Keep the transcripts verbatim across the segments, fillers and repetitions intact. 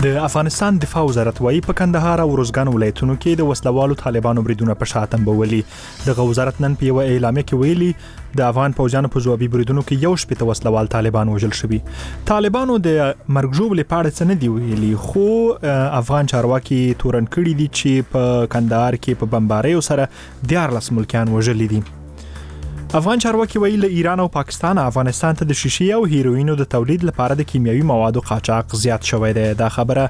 د افغانستان دفاع وزارت وايي په کندهار او روزګان ولایتونو کې د وسلوالو طالبانو بریدونه په شا تنبولي. دغه وزارت نن په یو اعلامیه کې ویلي د افغان پوځیانو په ځوابي بریدونو کې یو شپږ وسلوال طالبان وژل شوي. طالبانو د مرګ ژوبلې په اړه څه نه دی ویلي، خو افغان چارواکي تورن کړي دي چې په کندهار کې په بمباریو سره دیارلس ملکیان وژلي دي. افغان چارواکي ویلي له ایران او پاکستان افغانستان ته د شیشې او هیروینو د تولید لپاره د کیمیاوي موادو قاچاق زیات شوی دی. دا خبره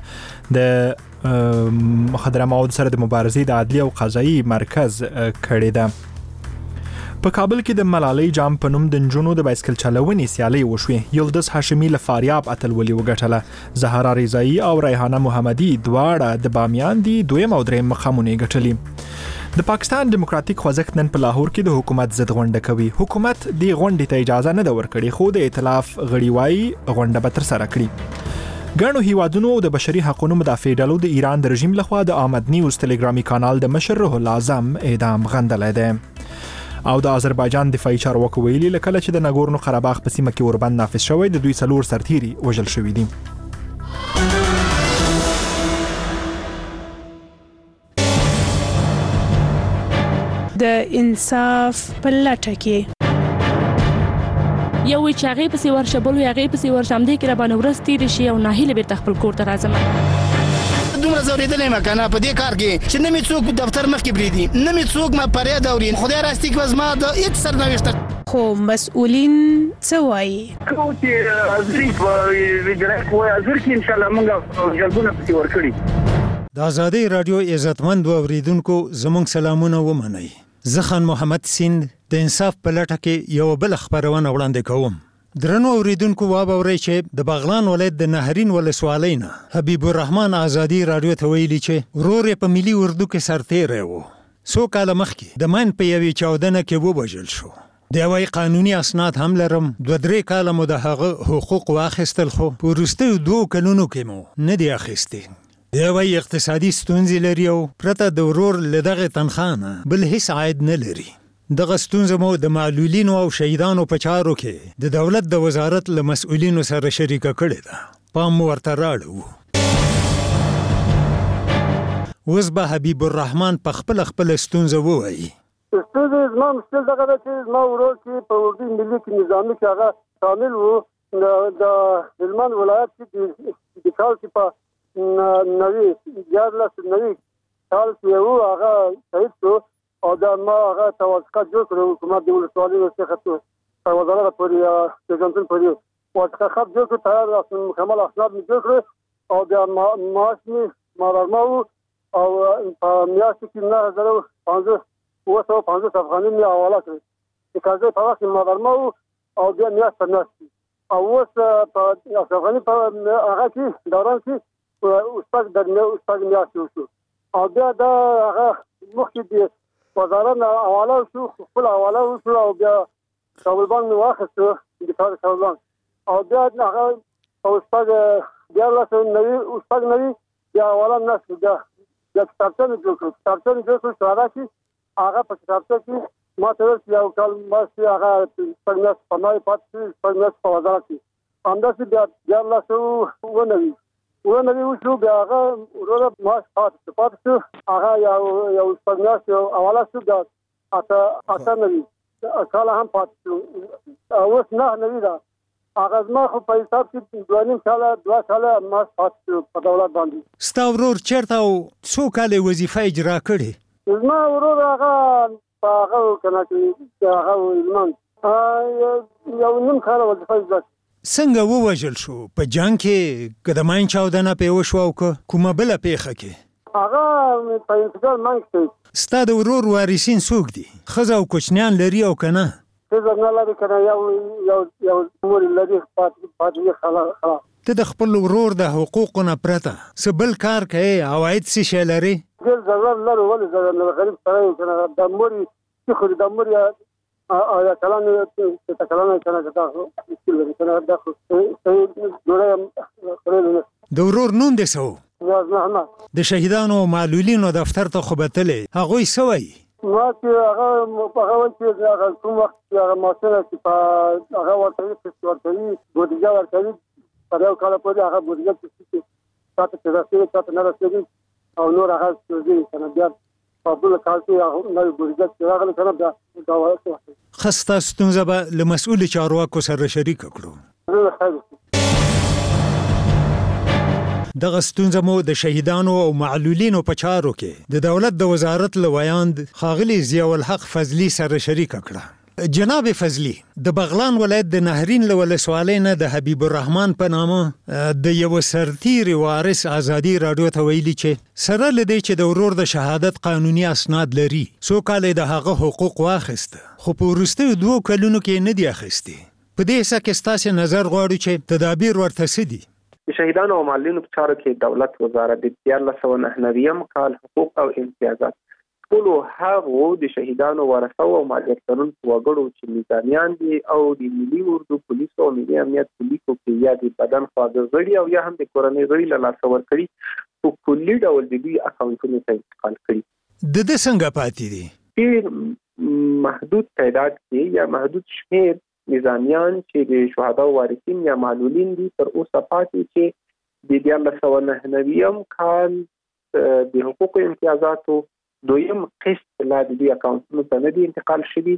د مخدره مواد سره د مبارزې د عدلي او قضایي مرکز کړې ده. په کابل کې د ملالۍ جام په نوم د نجونو د بایسکل چلونې سیالي وشوې. یلدز هاشمي له فاریاب اتلولي وګټله. زهرا رضایی او ریحانه محمدي دواړه د بامیان دي دویم او دریم مقامونه ګټلي. د پاکستان دیموکراتیک خوځښت نن په لاهور کې د حکومت ضد غونډه کوي. حکومت د غونډې ته اجازه نه ورکړي، خو د ائتلاف غړي وايي غونډه به تر سره کړي. ګڼو هیوادونو د بشري حقوقو مدافع ډلو د ایران د رژیم لخوا د آمد نیوز ټلګرامي کانال د مشر روح الله اعظم اعدام غندلی دی. او د آذربایجان دفاعي چارواکو ویلي لکه چې د ناګورنو قرهباغ په سیمه کې اوربند نافذ شوی، د دوی څلور سرتیري وژل شوي دي. د انصاف په لټه کې یو وی چې هغې پسې ورشه، بل وی هغې پسې ورشه، همدې کې راباندې ورځ تېرې شي او ناهیله بېرته خپل کور ته راځم. دومره ځورېدلی یم که نه په دې کار کې چې نه مې څوک دفتر مخکې پرېږدي، نه مې څوک ما فریاد اوري. خدای راستي کې به زما د هېڅ سرنوشته خو مسؤلین څه وایي؟ کوم چې حاضري په وجرایت وایي حاضر کې انشاءالله موږ جلبونه پسې ورکړي. د ازادۍ راډیو عزتمندو اورېدونکو زموږ سلامونه ومنئ. زه خان محمد سیند د انصاف په لټه کې یو بل خبرونه وړاندې کوم. درنو اوریدونکو واورئ چې د بغلان ولایت د نهرین ولسوالۍ نه حبیب الرحمن ازادي راډیو ته ویلي چې ورور یې په ملي اردو کې سرتیری و. څو کاله مخکې د ماین په یوې چاودنه کې ووژل شو. د یوې قانوني اسناد هم لرم. دوه درې کاله مو د هغه حقوق واخیستل، خو په وروستیو دوو کلونو کې مو نه دي اخیستي. د یوې اقتصادي ستونزې لري او پرته د ورور له دغې تنخواه نه بل هیڅ عاید نه لري. دغه ستونزه مو د معلولینو او شهیدانو په چارو کې د دولت د وزارت له مسؤلینو سره شریکه کړې ده. پام مو ورته راړو. اوس به حبیب الرحمن په خپله خپله ستونزه ووایي. ستونزه زما مشکل دغه ده چې زما ورور چې په اردو ملي کې نظامي کې هغه شامل و د هلمند ولایت کې د کال کې په نوی دیارلس نوی کال کې یو هغه شهید شو او دا ما هغه توافقات جوړ کړو. حکومت د ولسوالۍ څخه تر وزارت پورې پیژندل پورې موافقات جوړ کړو، تیار مکمل اسناد مې جوړ کړو او بیا معاش مې مارما و او په میاشت کې نه هزار او پنځه اوه سوه پنځوس افغانۍ مې حواله کړې. د قرضې په وخت کې مارما و او بیا میاشت په میاشت او اوس په افغاني په هغه کې دوران کې استاد د استاد میاشت وشو او بیا دا هغه مخکې د وزارت حواله شو، خپل حواله وشو او بیا کابل بانک مې واخیستو د کار کابل بانک او بیا هغه او استاد دیارلس نوي استاد نوي بیا حواله نه شو. بیا بیا کتابچه مې جوړ کړو کتابچه مې جوړ کړو چې هغه کې هغه په کتابچه کې ما ته ویل چې یو کال مخکې هغه شپږ میاشتې په ما پاتې شوي، شپږ میاشتې په وزارت کې همداسې بیا دیارلس اوه نوي اوه نوي وشو. بیا هغه وروره معاش پاتې شو پاتې شو هغه یو یو شپږ میاشتې حواله شو. بیا اته اته نوي کاله هم پاتې شو. اوس نه نوي ده هغه زما خو په حساب کې دوه نیم کاله دوه کاله معاش پاتې شو په دولت باندې. ستا ورور چېرته او څو کاله وظیفه اجرا کړې؟ زما ورور هغه په هغه که نه کې هغه هلمند یو نیم کاله وظیفه اجرا کړې. څنګه ووژل شو؟ په جنګ کې که د ماین چاودنه پې وشوه او که کومه بله پیښه کې؟ هغه په انفجار منځ کې. ستا د ورور وارثین څوک دي؟ ښځه او کوچنیان لري او که نه؟ ښځه نه لري که نه یو یو یو مور لري پاتې خلا. ته د خپل ورور د حقوقو نه پرته څه بل کار کوې؟ عواید څه شی لري؟ ډېر ضرر لرو. ولې ضرر لرو؟ غریب سړی یو که نه د مور یې څه خوري د مور یې یا کلان ته کلان کنه دا مشکل لري کنه دا خو صحیح جوړه خوري. د ورور نوم دې څه و؟ نیاز محمد. د شهیدانو او معلولینو دفتر ته خو به تلې، هغوی څه وایي؟ ما چې هغه هغه وایي چې هغه کوم وخت چې هغه ماشینه چې په هغه ورته ورته بودیجه ورته په یو کال پورې هغه بودیجه چې تاسو ته راځي تاسو نه راځي او نور هغه څه کنه بیا په بل کال کې نو ګورځي چې راغلی کنه دا دا وایي خسته ستونزه به له مسؤل چارواکو سره شریک کړو. دغه ستونزه مو د شهیدانو او معلولینو په چارو کې د دولت د وزارت له ویاند ښاغلي ضیاء الحق فضلي سره شریک کړه. جناب فضلي د بغلان ولایت د نهرین له ولسوالۍ نه د حبیب الرحمن په نامه د یو سرتیري وارث ازادي راډیو ته ویلي چې سره له دې چې د ورور د شهادت قانوني اسناد لري څو کاله د هغه حقوق واخیسته خو په وروستیو دوو کلونو کې نه دی اخیستي. په دې څه کې ستاسو نظر غواړو چې تدابیر ورته څه دي؟ د شهیدانو او معلولینو په چارو کې دولت وزارت د دیارلس سوه نهه نویم کال حقوق او امتیازات ټولو هغو د شهیدانو ورثو او مالیات لرونکو وګړو چې نظامیان دي او د ملي اردو پولیسو او ملي امنیت پولیسو کې یا د بدن خواږه غړي او یا هم د کورنۍ غړي له لاسه ورکړي په کلي ډول د دوی اکاونټونو ته انتقال کړي. د دې څنګه پاتې دي؟ ډېر محدود تعداد کې یا محدود شمېر نظامیان چې د شهدا وارثین یا معلولین دي تر اوسه پاتې چې د دیارلس سوه نهه نویم کال د حقوقو امتیازاتو دویم قسط لا د دوی اکاونټونو ته نه دي انتقال شوي.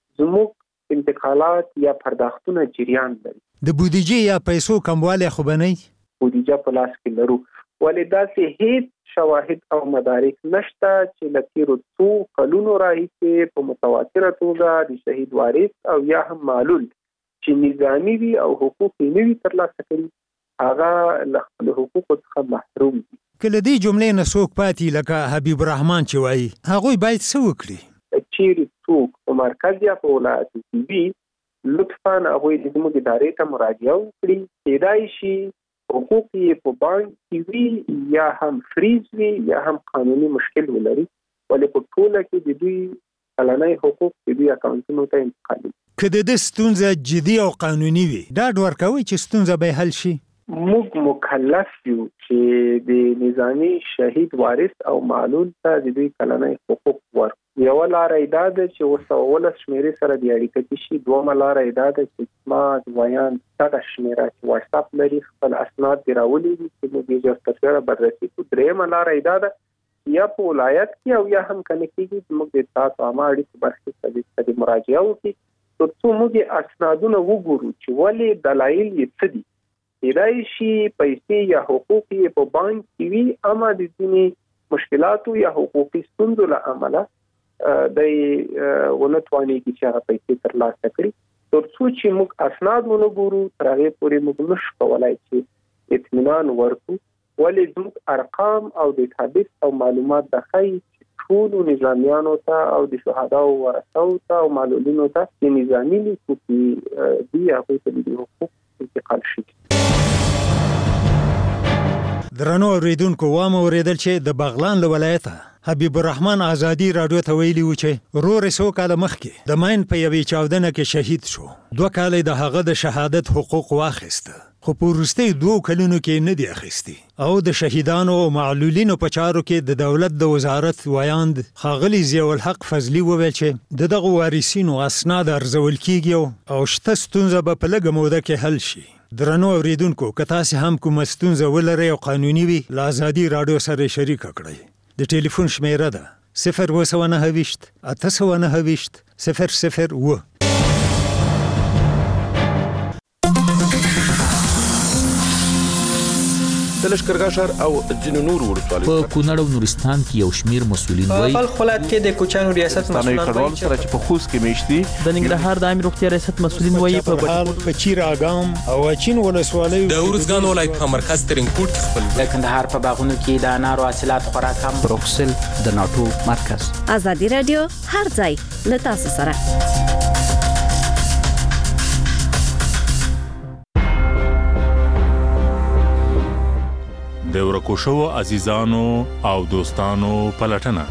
زموږ انتقالات یا پرداختونه جریان لري. د بودیجې یا پیسو کموالی خو به نه وي؟ بودیجه په لاس کې لرو ولې داسې هیڅ شواهد او مدارک نشته چې له تیرو څو کلونو راهیسې په متواتره توګه د شهید وارث او یا هم معلول چې نظامي وي او حقوق یې نه وي ترلاسه کړي هغه له خپلو حقوقو څخه محروم دي. که له دې جملې نه څوک پاتې لکه حبیب الرحمن چې وایي هغوی باید څه وکړي؟ چیرې څوک په مرکز یا په ولایت کې وي لطفا هغوی زموږ ادارې ته مراجعه وکړي. کېدای شي حقوق یې په بانک کې وي یا هم فریز وي یا هم قانوني مشکل ولري ولې په ټوله کې د دوی کلنی حقوق د دوی اکاونټونو ته انتقالي. که د دې ستونزه جدي او قانوني وي ډاډ ورکوئ چې ستونزه به حل شي؟ موږ مکلف یو چې د نظامي شهید وارث او معلول ته د دوی کلنی حقوق ورکړو. یوه لاره یې دا ده چې اوس اوولس شمېرې سره د اړیکه شي. دومه لاره یې دا ده چې ما د ویاند دغه شمېره چې واټساپ لري خپل اسناد دې راولېږي چې موږ یې ژر تر ژره بررسي کړو. درېیمه لاره یې دا ده یا په ولایت کې او یا هم که نه کېږي چې موږ د اطلاعاتو عامه اړیکو برخې ته د مراجعه وکړي تر څو موږ یې اسنادونه وګورو چې ولې دلایل یې څه دي. کېدای شي پیسې یا حقوق یې په بانک کې وي اما د ځینې مشکلاتو یا حقوقي ستونزو له امله د ونه توانېږي چې هغه پیسې ترلاسه کړي. تر څو چې موږ اسناد ونه ګورو تر هغې پورې موږ نشو کولی چې اطمینان ورکړو ولې زموږ ارقام او ډیټابیس او معلومات دا ښایي چې ټولو نظامیانو ته او د شهداو ورثو ته او معلولینو ته چې نظامي لیکو کې دي هغوی ته د حقوق انتقال شي. درنو اوریدونکو وام اوریدل چې د بغلان له ولایته حبیب الرحمن ازادي راډیو ته ویلي و چې ورور څو کاله مخکې د ماین په یوې چاودنه کې شهید شو. دوه کاله د هغه د شهادت حقوق واخیسته خو په وروستیو دوو کلونو کې نه دی اخیستي او د شهیدانو او معلولینو په چارو کې د دولت د وزارت ویاند ښاغلي ضیاء الحق فضلي وویل چې د دغو وارثینو اسناد ارزول کیږي او شته ستونزه به په لږه موده کې حل شي. درنو اوریدونکو که تاسو هم کوم ستونزه ولرئ او قانوني وي له ازادي راډیو سره شریک کړئ. د ټلیفون شمیره ده صفر اوه سوه نهه ویشت اته سوه نهه ویشت صفر صفر اوه. د لښکرګاه ښار او ځینو نورو ولسوالیو په کونړ او نورستان کې یو شمیر مسؤلین وایي په بلخ ولایت کې د کوچانو ریاست مسؤلان وایي چې په خوست کې میشتي د ننګرهار د عامه روغتیا ریاست مسؤلین وایي په بهال په چیر اګام او اچین ولسوالیو د ورزګان ولایت په مرکز ترینکوټ کې خپل د کندهار په باغونو کې د انارو حاصلات خورا کم بروکسل د ناټو مرکز. ازادي رادیو هر ځای له تاسو سره. د ورکو شوو عزیزانو او دوستانو پلټنه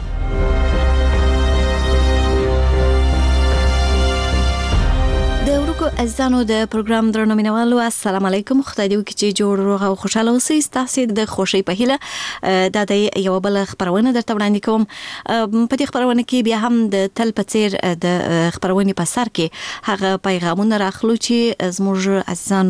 د ورکو عزیزانو د پروګرام درنو مینوالو السلام علیکم. خدای دې وکړي چې جوړ روغ او خوشاله اوسئ. تاسو د خوشي په هیله دا د یو بل خبرونه درته وړاندې کوم. په دې خبرونه کې بیا هم د تل په څیر د خبرونه په سر کې هغه پیغامونه راخلو چې زموږ عزیزانو